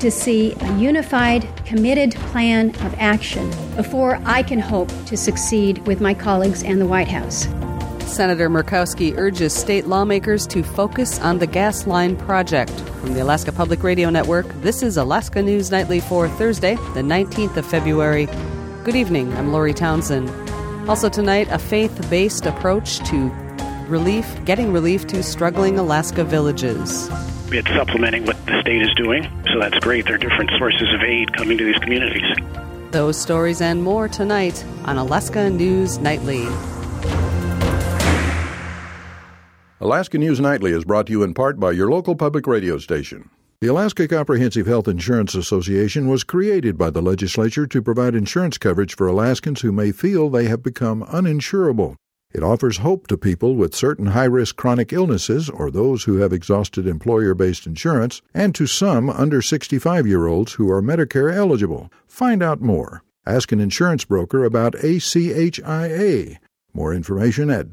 to see a unified, committed plan of action before I can hope to succeed with my colleagues and the White House. Senator Murkowski urges state lawmakers to focus on the gas line project. From the Alaska Public Radio Network, this is Alaska News Nightly for Thursday, the 19th of February. Good evening, I'm Lori Townsend. Also tonight, a faith-based approach to getting relief to struggling Alaska villages. It's supplementing what the state is doing, so that's great. There are different sources of aid coming to these communities. Those stories and more tonight on Alaska News Nightly. Alaska News Nightly is brought to you in part by your local public radio station. The Alaska Comprehensive Health Insurance Association was created by the legislature to provide insurance coverage for Alaskans who may feel they have become uninsurable. It offers hope to people with certain high-risk chronic illnesses or those who have exhausted employer-based insurance, and to some under 65-year-olds who are Medicare eligible. Find out more. Ask an insurance broker about ACHIA. More information at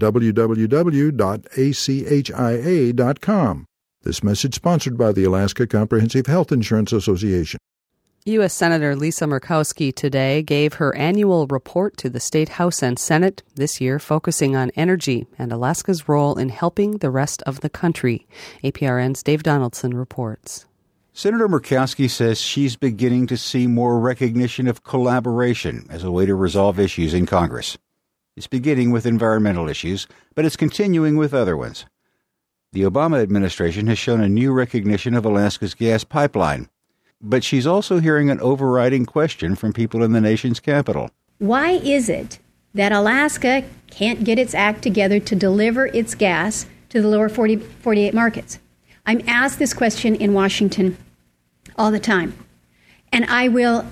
www.achia.com. This message sponsored by the Alaska Comprehensive Health Insurance Association. U.S. Senator Lisa Murkowski today gave her annual report to the State House and Senate, this year focusing on energy and Alaska's role in helping the rest of the country. APRN's Dave Donaldson reports. Senator Murkowski says she's beginning to see more recognition of collaboration as a way to resolve issues in Congress. It's beginning with environmental issues, but it's continuing with other ones. The Obama administration has shown a new recognition of Alaska's gas pipeline. But she's also hearing an overriding question from people in the nation's capital. Why is it that Alaska can't get its act together to deliver its gas to the lower 48 markets? I'm asked this question in Washington all the time. And I will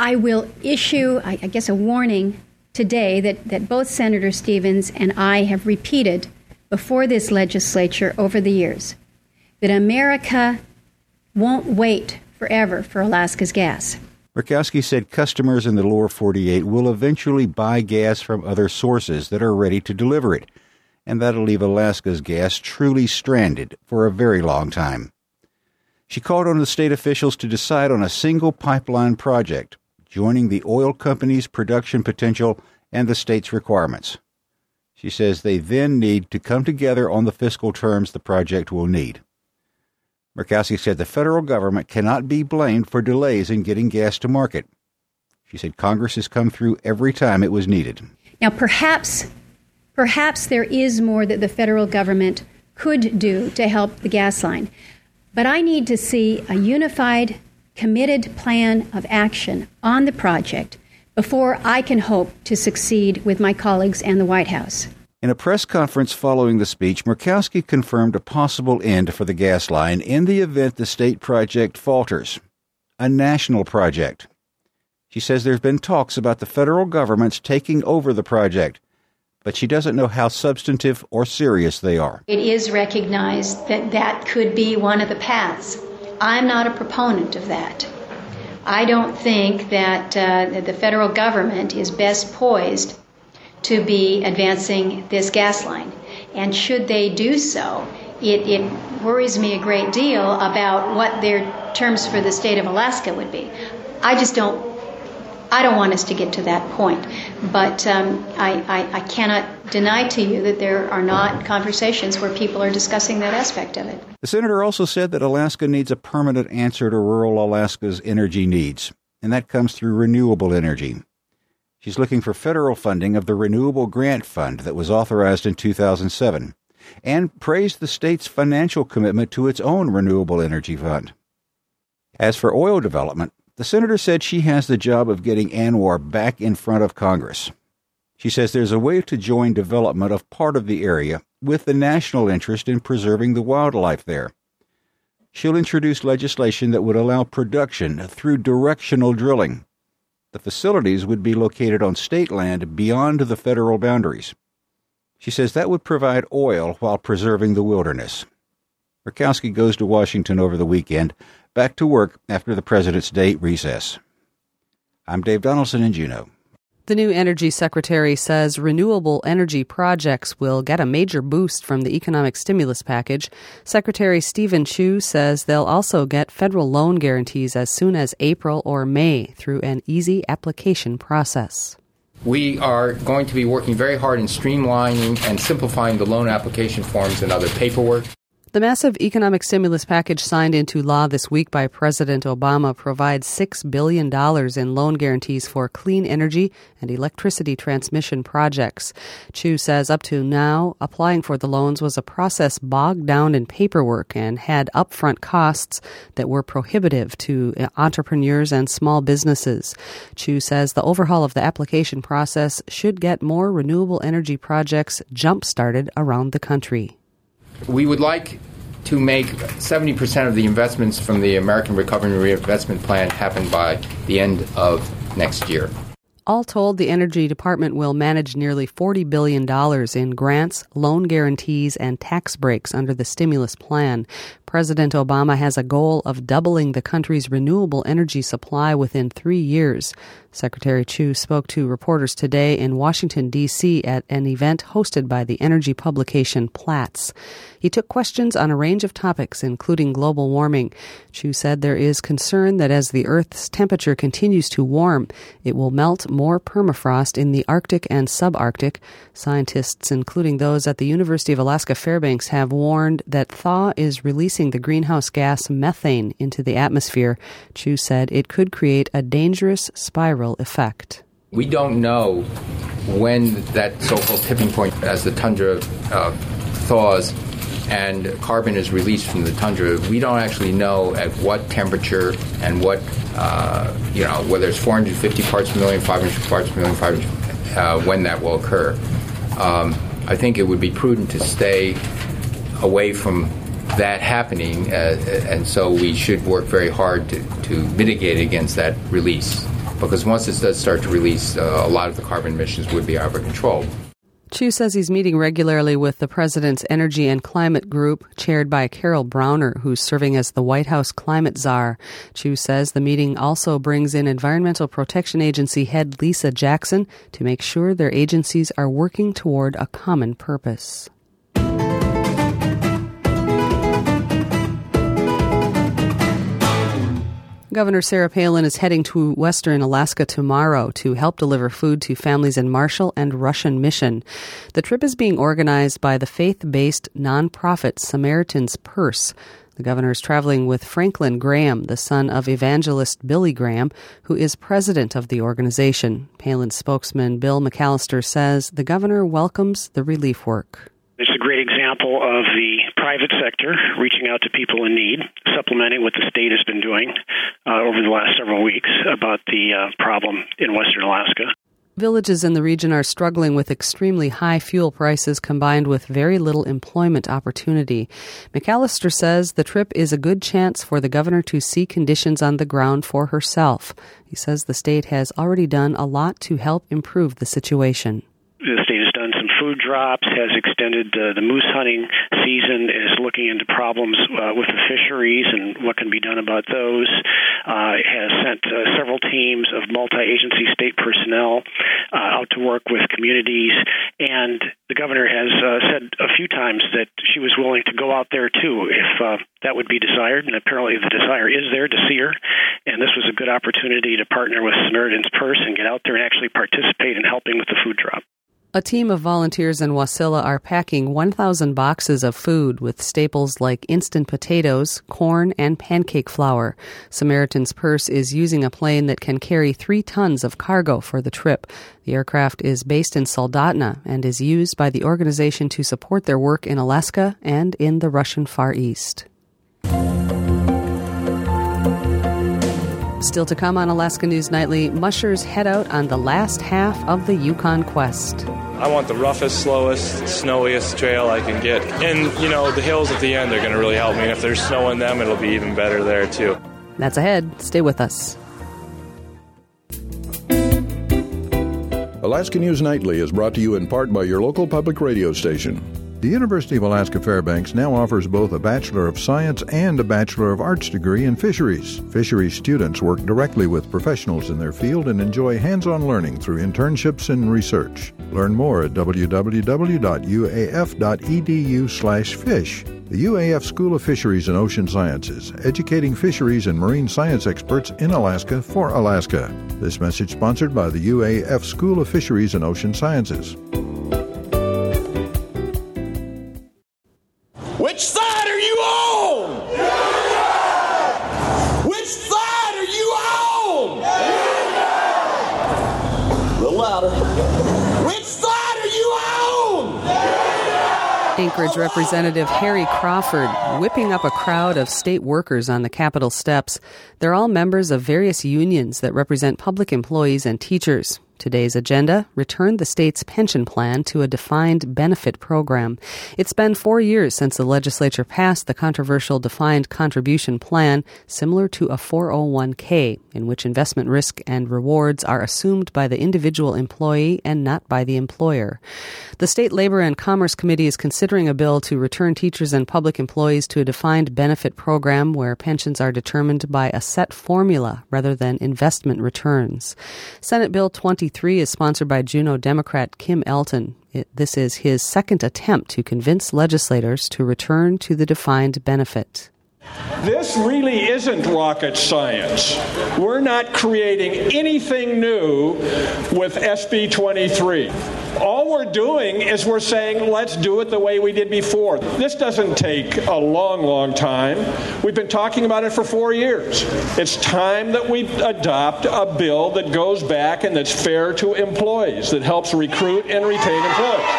issue, I guess, a warning today that both Senator Stevens and I have repeated before this legislature over the years, that America won't wait forever for Alaska's gas. Murkowski said customers in the lower 48 will eventually buy gas from other sources that are ready to deliver it, and that'll leave Alaska's gas truly stranded for a very long time. She called on the state officials to decide on a single pipeline project, joining the oil company's production potential and the state's requirements. She says they then need to come together on the fiscal terms the project will need. Murkowski said the federal government cannot be blamed for delays in getting gas to market. She said Congress has come through every time it was needed. Now, perhaps there is more that the federal government could do to help the gas line. But I need to see a unified, committed plan of action on the project before I can hope to succeed with my colleagues and the White House. In a press conference following the speech, Murkowski confirmed a possible end for the gas line in the event the state project falters, a national project. She says there's been talks about the federal government's taking over the project, but she doesn't know how substantive or serious they are. It is recognized that that could be one of the paths. I'm not a proponent of that. I don't think that the federal government is best poised to be advancing this gas line. And should they do so, it worries me a great deal about what their terms for the state of Alaska would be. I don't want us to get to that point. But I cannot deny to you that there are not conversations where people are discussing that aspect of it. The senator also said that Alaska needs a permanent answer to rural Alaska's energy needs, and that comes through renewable energy. She's looking for federal funding of the Renewable Grant Fund that was authorized in 2007, and praised the state's financial commitment to its own renewable energy fund. As for oil development, the senator said she has the job of getting ANWR back in front of Congress. She says there's a way to join development of part of the area with the national interest in preserving the wildlife there. She'll introduce legislation that would allow production through directional drilling. The facilities would be located on state land beyond the federal boundaries. She says that would provide oil while preserving the wilderness. Murkowski goes to Washington over the weekend, back to work after the President's Day recess. I'm Dave Donaldson in Juneau. The new energy secretary says renewable energy projects will get a major boost from the economic stimulus package. Secretary Stephen Chu says they'll also get federal loan guarantees as soon as April or May through an easy application process. We are going to be working very hard in streamlining and simplifying the loan application forms and other paperwork. The massive economic stimulus package signed into law this week by President Obama provides $6 billion in loan guarantees for clean energy and electricity transmission projects. Chu says up to now, applying for the loans was a process bogged down in paperwork and had upfront costs that were prohibitive to entrepreneurs and small businesses. Chu says the overhaul of the application process should get more renewable energy projects jump-started around the country. We would like to make 70% of the investments from the American Recovery and Reinvestment Plan happen by the end of next year. All told, the Energy Department will manage nearly $40 billion in grants, loan guarantees, and tax breaks under the stimulus plan. President Obama has a goal of doubling the country's renewable energy supply within 3 years. Secretary Chu spoke to reporters today in Washington, D.C. at an event hosted by the energy publication Platts. He took questions on a range of topics, including global warming. Chu said there is concern that as the Earth's temperature continues to warm, it will melt more permafrost in the Arctic and subarctic. Scientists, including those at the University of Alaska Fairbanks, have warned that thaw is releasing the greenhouse gas methane into the atmosphere. Chu said it could create a dangerous spiral effect. We don't know when that so-called tipping point, as the tundra thaws and carbon is released from the tundra, we don't actually know at what temperature and what, whether it's 450 parts per million, 500 parts per million, when that will occur. I think it would be prudent to stay away from that happening, and so we should work very hard to mitigate against that release, because once it does start to release, a lot of the carbon emissions would be out of control. Chu says he's meeting regularly with the President's Energy and Climate Group, chaired by Carol Browner, who's serving as the White House climate czar. Chu says the meeting also brings in Environmental Protection Agency head Lisa Jackson to make sure their agencies are working toward a common purpose. Governor Sarah Palin is heading to western Alaska tomorrow to help deliver food to families in Marshall and Russian Mission. The trip is being organized by the faith-based nonprofit Samaritan's Purse. The governor is traveling with Franklin Graham, the son of evangelist Billy Graham, who is president of the organization. Palin's spokesman Bill McAllister says the governor welcomes the relief work. It's a great example of the private sector reaching out to people in need, supplementing what the state has been doing over the last several weeks about the problem in western Alaska. Villages in the region are struggling with extremely high fuel prices combined with very little employment opportunity. McAllister says the trip is a good chance for the governor to see conditions on the ground for herself. He says the state has already done a lot to help improve the situation. The state has done some food drops, has extended the moose hunting season, is looking into problems with the fisheries and what can be done about those, has sent several teams of multi-agency state personnel out to work with communities, and the governor has said a few times that she was willing to go out there too if that would be desired, and apparently the desire is there to see her, and this was a good opportunity to partner with Samaritan's Purse and get out there and actually participate in helping with the food drop. A team of volunteers in Wasilla are packing 1,000 boxes of food with staples like instant potatoes, corn, and pancake flour. Samaritan's Purse is using a plane that can carry 3 tons of cargo for the trip. The aircraft is based in Soldotna and is used by the organization to support their work in Alaska and in the Russian Far East. Still to come on Alaska News Nightly, mushers head out on the last half of the Yukon Quest. I want the roughest, slowest, snowiest trail I can get. And, the hills at the end are going to really help me. And if there's snow in them, it'll be even better there, too. That's ahead. Stay with us. Alaska News Nightly is brought to you in part by your local public radio station. The University of Alaska Fairbanks now offers both a Bachelor of Science and a Bachelor of Arts degree in fisheries. Fisheries students work directly with professionals in their field and enjoy hands-on learning through internships and research. Learn more at www.uaf.edu/fish. The UAF School of Fisheries and Ocean Sciences, educating fisheries and marine science experts in Alaska for Alaska. This message sponsored by the UAF School of Fisheries and Ocean Sciences. Which side are you on? Which side are you on? A little louder. Which side are you on? Anchorage Representative Harry Crawford whipping up a crowd of state workers on the Capitol steps. They're all members of various unions that represent public employees and teachers. Today's agenda, return the state's pension plan to a defined benefit program. It's been 4 years since the legislature passed the controversial defined contribution plan, similar to a 401k, in which investment risk and rewards are assumed by the individual employee and not by the employer. The State Labor and Commerce Committee is considering a bill to return teachers and public employees to a defined benefit program where pensions are determined by a set formula rather than investment returns. Senate Bill 23 is sponsored by Juneau Democrat Kim Elton. This is his second attempt to convince legislators to return to the defined benefit. This really isn't rocket science. We're not creating anything new with SB 23. All we're doing is we're saying, let's do it the way we did before. This doesn't take a long, long time. We've been talking about it for 4 years. It's time that we adopt a bill that goes back and that's fair to employees, that helps recruit and retain employees.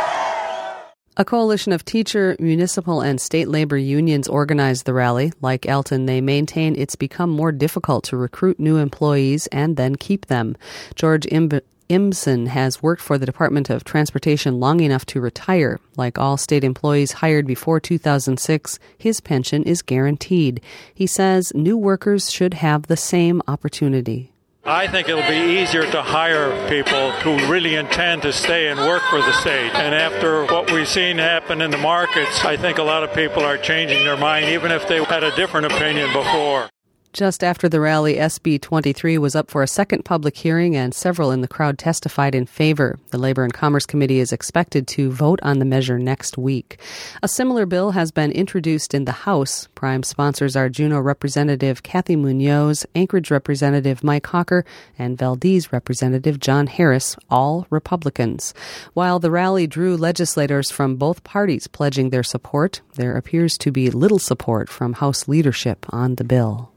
A coalition of teacher, municipal, and state labor unions organized the rally. Like Elton, they maintain it's become more difficult to recruit new employees and then keep them. George Imson has worked for the Department of Transportation long enough to retire. Like all state employees hired before 2006, his pension is guaranteed. He says new workers should have the same opportunity. I think it'll be easier to hire people who really intend to stay and work for the state. And after what we've seen happen in the markets, I think a lot of people are changing their mind, even if they had a different opinion before. Just after the rally, SB 23 was up for a second public hearing, and several in the crowd testified in favor. The Labor and Commerce Committee is expected to vote on the measure next week. A similar bill has been introduced in the House. Prime sponsors are Juneau Representative Kathy Munoz, Anchorage Representative Mike Hawker, and Valdez Representative John Harris, all Republicans. While the rally drew legislators from both parties pledging their support, there appears to be little support from House leadership on the bill.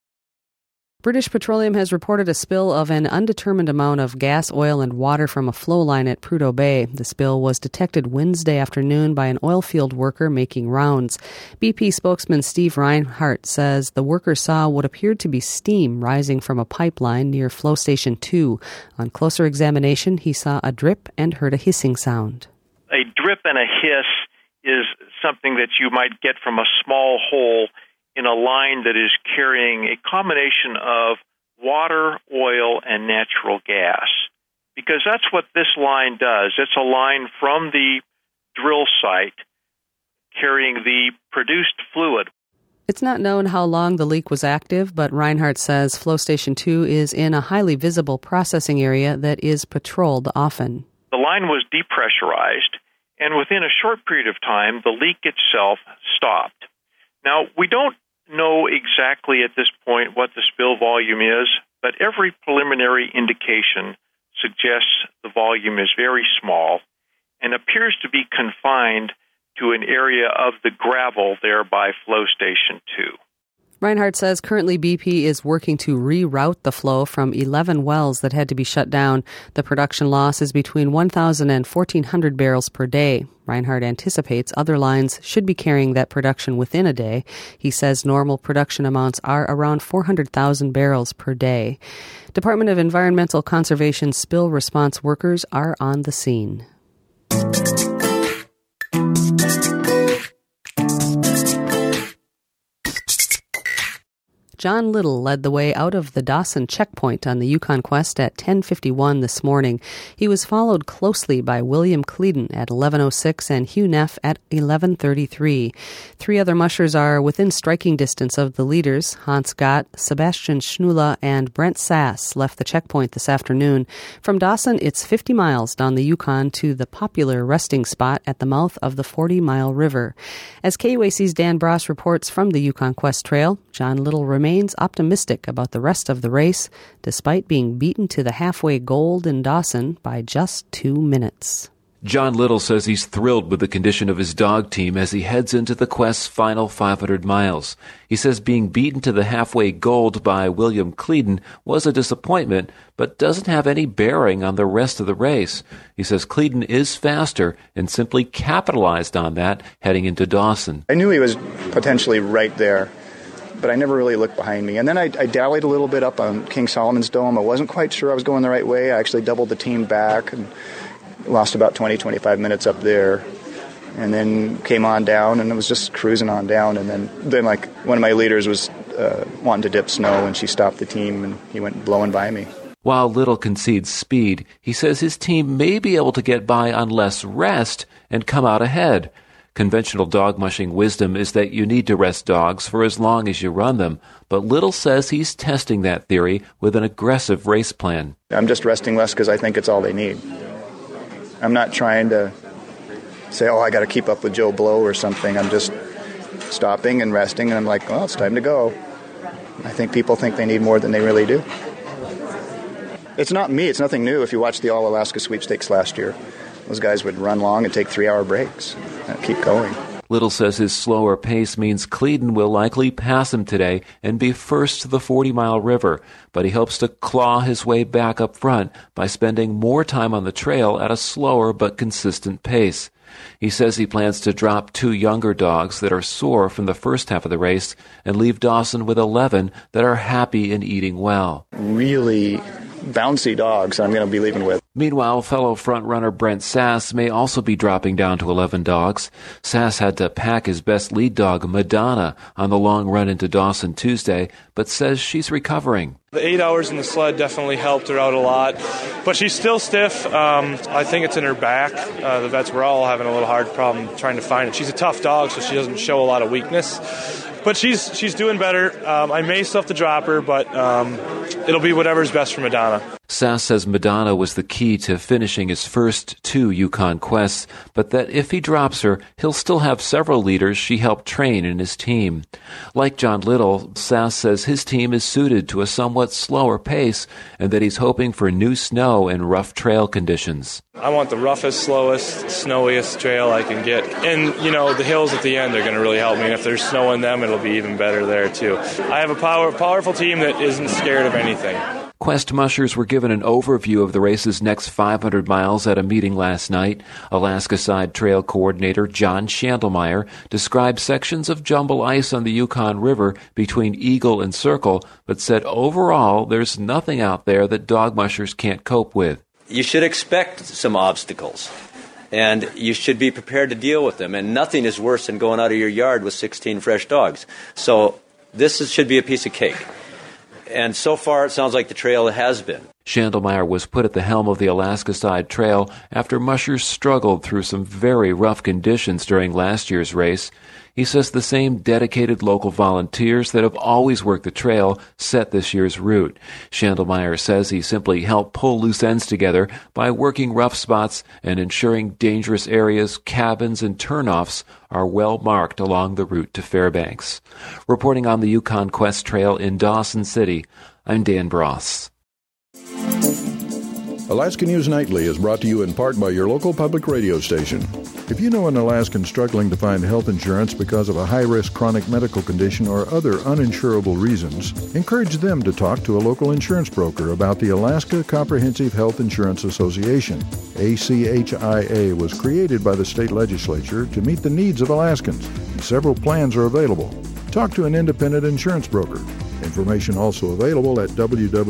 British Petroleum has reported a spill of an undetermined amount of gas, oil, and water from a flow line at Prudhoe Bay. The spill was detected Wednesday afternoon by an oil field worker making rounds. BP spokesman Steve Reinhart says the worker saw what appeared to be steam rising from a pipeline near Flow Station 2. On closer examination, he saw a drip and heard a hissing sound. A drip and a hiss is something that you might get from a small hole in a line that is carrying a combination of water, oil, and natural gas. Because that's what this line does. It's a line from the drill site carrying the produced fluid. It's not known how long the leak was active, but Reinhart says Flow Station 2 is in a highly visible processing area that is patrolled often. The line was depressurized, and within a short period of time, the leak itself stopped. Now, we don't know exactly at this point what the spill volume is, but every preliminary indication suggests the volume is very small and appears to be confined to an area of the gravel there by Flow Station 2. Reinhart says currently BP is working to reroute the flow from 11 wells that had to be shut down. The production loss is between 1,000 and 1,400 barrels per day. Reinhart anticipates other lines should be carrying that production within a day. He says normal production amounts are around 400,000 barrels per day. Department of Environmental Conservation spill response workers are on the scene. John Little led the way out of the Dawson checkpoint on the Yukon Quest at 10:51 this morning. He was followed closely by William Cleeden at 11:06 and Hugh Neff at 11:33. Three other mushers are within striking distance of the leaders. Hans Gott, Sebastian Schnula, and Brent Sass left the checkpoint this afternoon. From Dawson, it's 50 miles down the Yukon to the popular resting spot at the mouth of the 40-mile river. As KUAC's Dan Bross reports from the Yukon Quest Trail, John Little remains optimistic about the rest of the race, despite being beaten to the halfway gold in Dawson by just 2 minutes. John Little says he's thrilled with the condition of his dog team as he heads into the Quest's final 500 miles. He says being beaten to the halfway gold by William Cleeden was a disappointment, but doesn't have any bearing on the rest of the race. He says Cleeden is faster and simply capitalized on that heading into Dawson. I knew he was potentially right there, but I never really looked behind me. And then I dallied a little bit up on King Solomon's Dome. I wasn't quite sure I was going the right way. I actually doubled the team back and lost about 20-25 minutes up there, and then came on down, and it was just cruising on down. And then like one of my leaders was wanting to dip snow, and she stopped the team, and he went blowing by me. While Little concedes speed, he says his team may be able to get by on less rest and come out ahead. Conventional dog mushing wisdom is that you need to rest dogs for as long as you run them, but Little says he's testing that theory with an aggressive race plan. I'm just resting less because I think it's all they need. I'm not trying to say, I got to keep up with Joe Blow or something. I'm just stopping and resting, and I'm like, well, it's time to go. I think people think they need more than they really do. It's not me. It's nothing new. If you watched the All-Alaska Sweepstakes last year, those guys would run long and take 3-hour breaks and keep going. Little says his slower pace means Cleeden will likely pass him today and be first to the 40-mile river, but he hopes to claw his way back up front by spending more time on the trail at a slower but consistent pace. He says he plans to drop 2 younger dogs that are sore from the first half of the race and leave Dawson with 11 that are happy and eating well. Really bouncy dogs I'm going to be leaving with. Meanwhile, fellow front-runner Brent Sass may also be dropping down to 11 dogs. Sass had to pack his best lead dog, Madonna, on the long run into Dawson Tuesday, but says she's recovering. The 8 hours in the sled definitely helped her out a lot, but she's still stiff. I think it's in her back. The vets were all having a little hard problem trying to find it. She's a tough dog, so she doesn't show a lot of weakness. But she's doing better. I may still have to drop her, but it'll be whatever's best for Madonna. Sass says Madonna was the key to finishing his first 2 Yukon quests, but that if he drops her, he'll still have several leaders she helped train in his team. Like John Little, Sass says his team is suited to a somewhat slower pace and that he's hoping for new snow and rough trail conditions. I want the roughest, slowest, snowiest trail I can get. And, the hills at the end are going to really help me. And if there's snow in them, it'll be even better there, too. I have a powerful team that isn't scared of anything. Quest mushers were given an overview of the race's next 500 miles at a meeting last night. Alaska Side Trail Coordinator John Schandelmeyer described sections of jumble ice on the Yukon River between Eagle and Circle, but said overall there's nothing out there that dog mushers can't cope with. You should expect some obstacles, and you should be prepared to deal with them, and nothing is worse than going out of your yard with 16 fresh dogs. So should be a piece of cake. And so far, it sounds like the trail has been. Schandelmeyer was put at the helm of the Alaska Side Trail after mushers struggled through some very rough conditions during last year's race. He says the same dedicated local volunteers that have always worked the trail set this year's route. Schandelmeyer says he simply helped pull loose ends together by working rough spots and ensuring dangerous areas, cabins, and turnoffs are well marked along the route to Fairbanks. Reporting on the Yukon Quest Trail in Dawson City, I'm Dan Bross. Alaska News Nightly is brought to you in part by your local public radio station. If you know an Alaskan struggling to find health insurance because of a high-risk chronic medical condition or other uninsurable reasons, encourage them to talk to a local insurance broker about the Alaska Comprehensive Health Insurance Association. ACHIA was created by the state legislature to meet the needs of Alaskans, and several plans are available. Talk to an independent insurance broker. Information also available at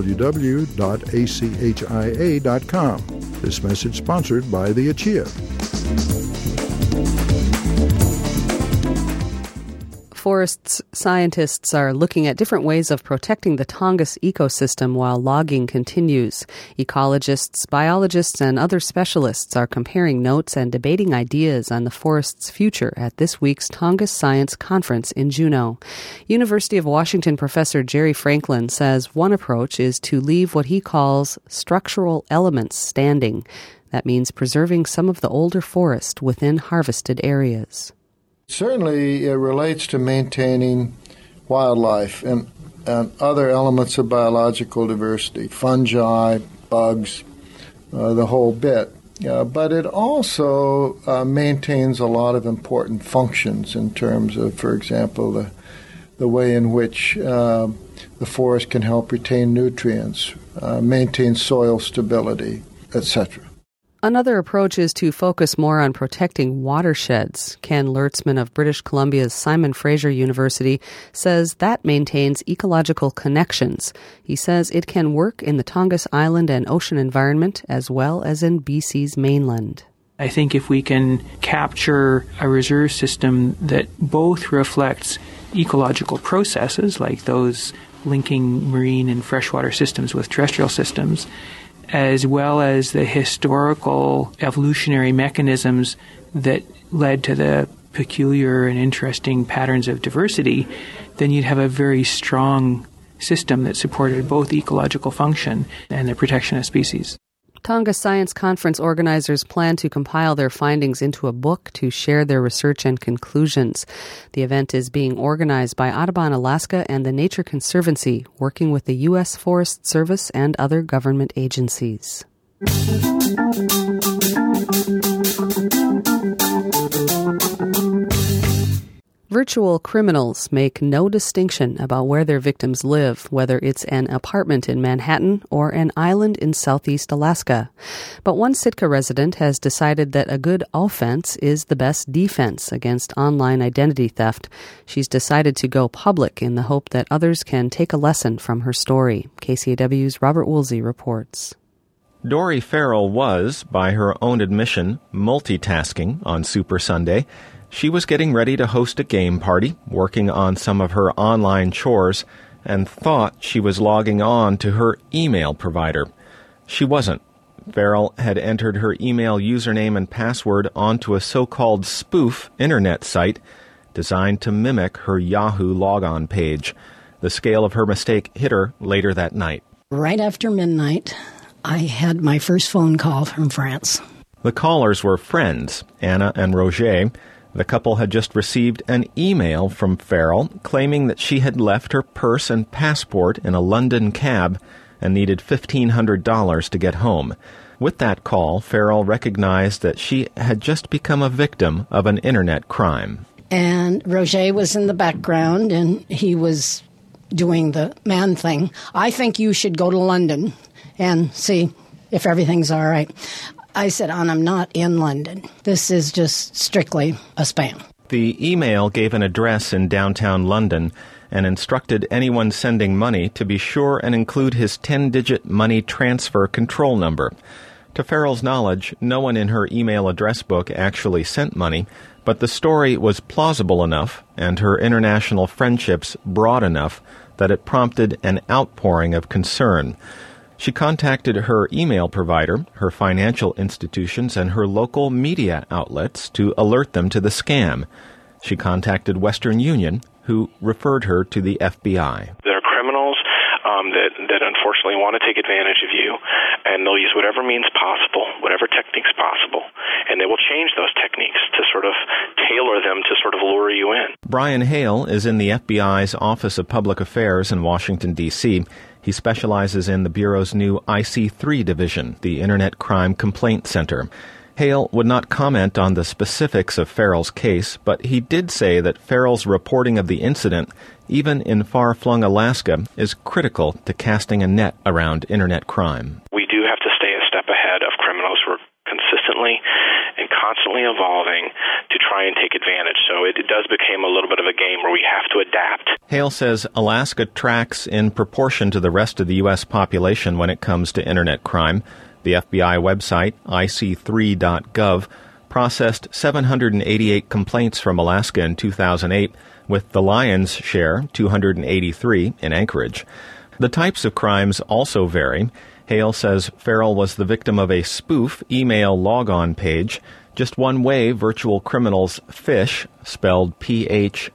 www.achia.com. This message sponsored by the ACHIA. Forests scientists are looking at different ways of protecting the Tongass ecosystem while logging continues. Ecologists, biologists, and other specialists are comparing notes and debating ideas on the forest's future at this week's Tongass Science Conference in Juneau. University of Washington professor Jerry Franklin says one approach is to leave what he calls structural elements standing. That means preserving some of the older forest within harvested areas. Certainly, it relates to maintaining wildlife and other elements of biological diversity, fungi, bugs, the whole bit. But it also maintains a lot of important functions in terms of, for example, the way in which the forest can help retain nutrients, maintain soil stability, etc. Another approach is to focus more on protecting watersheds. Ken Lertzman of British Columbia's Simon Fraser University says that maintains ecological connections. He says it can work in the Tongass Island and ocean environment as well as in BC's mainland. I think if we can capture a reserve system that both reflects ecological processes like those linking marine and freshwater systems with terrestrial systems, as well as the historical evolutionary mechanisms that led to the peculiar and interesting patterns of diversity, then you'd have a very strong system that supported both ecological function and the protection of species. Tongass Science Conference organizers plan to compile their findings into a book to share their research and conclusions. The event is being organized by Audubon Alaska and the Nature Conservancy, working with the U.S. Forest Service and other government agencies. Virtual criminals make no distinction about where their victims live, whether it's an apartment in Manhattan or an island in southeast Alaska. But one Sitka resident has decided that a good offense is the best defense against online identity theft. She's decided to go public in the hope that others can take a lesson from her story. KCAW's Robert Woolsey reports. Dory Farrell was, by her own admission, multitasking on Super Sunday. She was getting ready to host a game party, working on some of her online chores, and thought she was logging on to her email provider. She wasn't. Farrell had entered her email username and password onto a so-called spoof internet site designed to mimic her Yahoo logon page. The scale of her mistake hit her later that night. Right after midnight, I had my first phone call from France. The callers were friends, Anna and Roger. The couple had just received an email from Farrell claiming that she had left her purse and passport in a London cab and needed $1,500 to get home. With that call, Farrell recognized that she had just become a victim of an internet crime. And Roger was in the background, and he was doing the man thing. I think you should go to London and see if everything's all right. I said, I'm not in London. This is just strictly a spam. The email gave an address in downtown London and instructed anyone sending money to be sure and include his 10-digit money transfer control number. To Farrell's knowledge, no one in her email address book actually sent money, but the story was plausible enough and her international friendships broad enough that it prompted an outpouring of concern. She contacted her email provider, her financial institutions, and her local media outlets to alert them to the scam. She contacted Western Union, who referred her to the FBI. There are criminals that unfortunately want to take advantage of you, and they'll use whatever means possible, whatever techniques possible, and they will change those techniques to sort of tailor them to sort of lure you in. Brian Hale is in the FBI's Office of Public Affairs in Washington, D.C. He specializes in the Bureau's new IC3 division, the Internet Crime Complaint Center. Hale would not comment on the specifics of Farrell's case, but he did say that Farrell's reporting of the incident, even in far-flung Alaska, is critical to casting a net around Internet crime. We do have to stay a step ahead of criminals who are consistently and constantly evolving to try and take advantage. So it does become a little bit of a game where we have to adapt. Hale says Alaska tracks in proportion to the rest of the U.S. population when it comes to Internet crime. The FBI website, ic3.gov, processed 788 complaints from Alaska in 2008, with the lion's share, 283, in Anchorage. The types of crimes also vary. Hale says Farrell was the victim of a spoof email logon page, just one way virtual criminals fish, spelled Phish,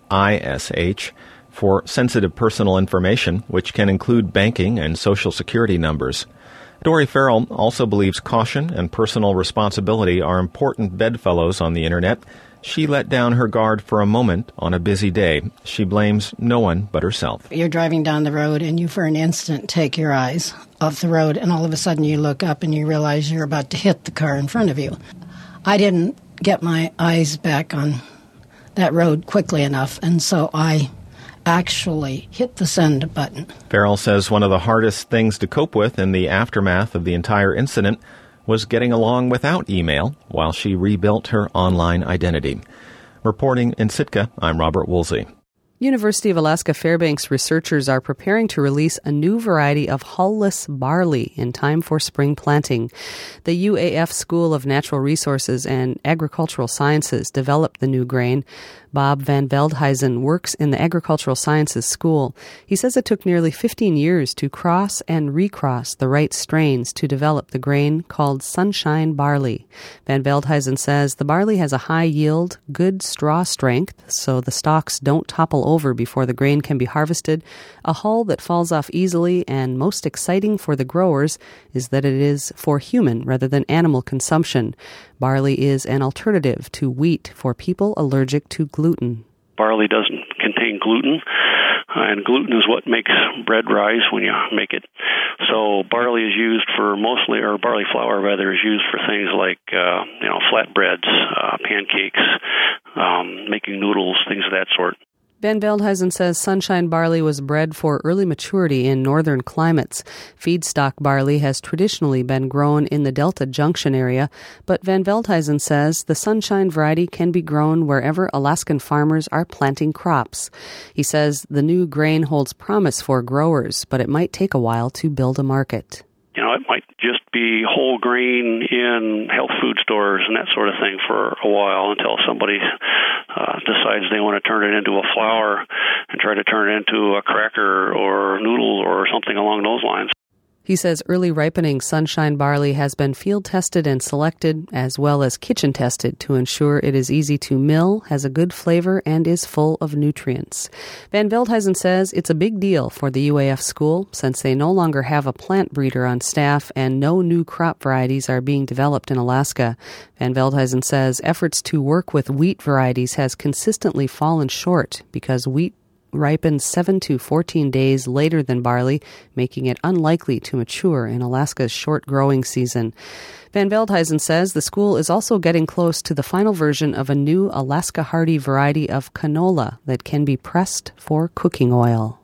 for sensitive personal information, which can include banking and Social Security numbers. Dory Farrell also believes caution and personal responsibility are important bedfellows on the Internet. She let down her guard for a moment on a busy day. She blames no one but herself. You're driving down the road and you for an instant take your eyes off the road, and all of a sudden you look up and you realize you're about to hit the car in front of you. I didn't get my eyes back on that road quickly enough, and so I actually hit the send button. Farrell says one of the hardest things to cope with in the aftermath of the entire incident was getting along without email while she rebuilt her online identity. Reporting in Sitka, I'm Robert Woolsey. University of Alaska Fairbanks researchers are preparing to release a new variety of hull-less barley in time for spring planting. The UAF School of Natural Resources and Agricultural Sciences developed the new grain. Bob Van Veldhuizen works in the Agricultural Sciences School. He says it took nearly 15 years to cross and recross the right strains to develop the grain called sunshine barley. Van Veldhuizen says the barley has a high yield, good straw strength, so the stalks don't topple over before the grain can be harvested, a hull that falls off easily, and most exciting for the growers is that it is for human rather than animal consumption. Barley is an alternative to wheat for people allergic to gluten. Barley doesn't contain gluten, and gluten is what makes bread rise when you make it. So barley is used for mostly, or barley flour rather, is used for things like flatbreads, pancakes, making noodles, things of that sort. Van Veldhuizen says sunshine barley was bred for early maturity in northern climates. Feedstock barley has traditionally been grown in the Delta Junction area, but Van Veldhuizen says the sunshine variety can be grown wherever Alaskan farmers are planting crops. He says the new grain holds promise for growers, but it might take a while to build a market. It might just be whole grain in health food stores and that sort of thing for a while until somebody decides they want to turn it into a flour and try to turn it into a cracker or noodle or something along those lines. He says early ripening sunshine barley has been field tested and selected, as well as kitchen tested, to ensure it is easy to mill, has a good flavor, and is full of nutrients. Van Veldhuizen says it's a big deal for the UAF school since they no longer have a plant breeder on staff and no new crop varieties are being developed in Alaska. Van Veldhuizen says efforts to work with wheat varieties has consistently fallen short because wheat ripens 7 to 14 days later than barley, making it unlikely to mature in Alaska's short growing season. Van Veldhuizen says the school is also getting close to the final version of a new Alaska Hardy variety of canola that can be pressed for cooking oil.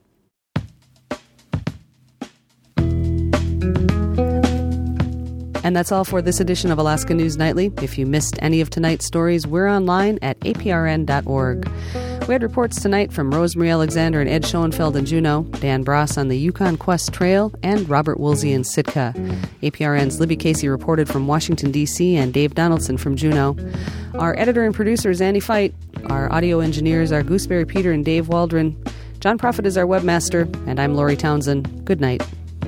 And that's all for this edition of Alaska News Nightly. If you missed any of tonight's stories, we're online at aprn.org. We had reports tonight from Rosemary Alexander and Ed Schoenfeld in Juneau, Dan Bross on the Yukon Quest Trail, and Robert Woolsey in Sitka. APRN's Libby Casey reported from Washington, D.C., and Dave Donaldson from Juneau. Our editor and producer is Andy Fite. Our audio engineers are Gooseberry Peter and Dave Waldron. John Prophet is our webmaster, and I'm Lori Townsend. Good night.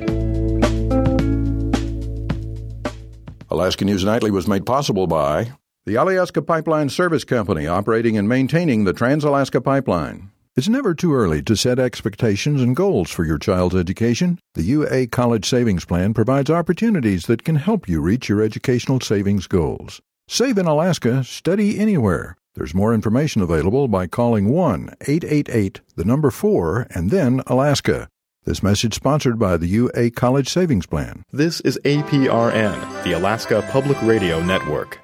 Alaska News Nightly was made possible by the Alyeska Pipeline Service Company, operating and maintaining the Trans-Alaska Pipeline. It's never too early to set expectations and goals for your child's education. The UA College Savings Plan provides opportunities that can help you reach your educational savings goals. Save in Alaska, study anywhere. There's more information available by calling 1-888-4 and then Alaska. This message sponsored by the UA College Savings Plan. This is APRN, the Alaska Public Radio Network.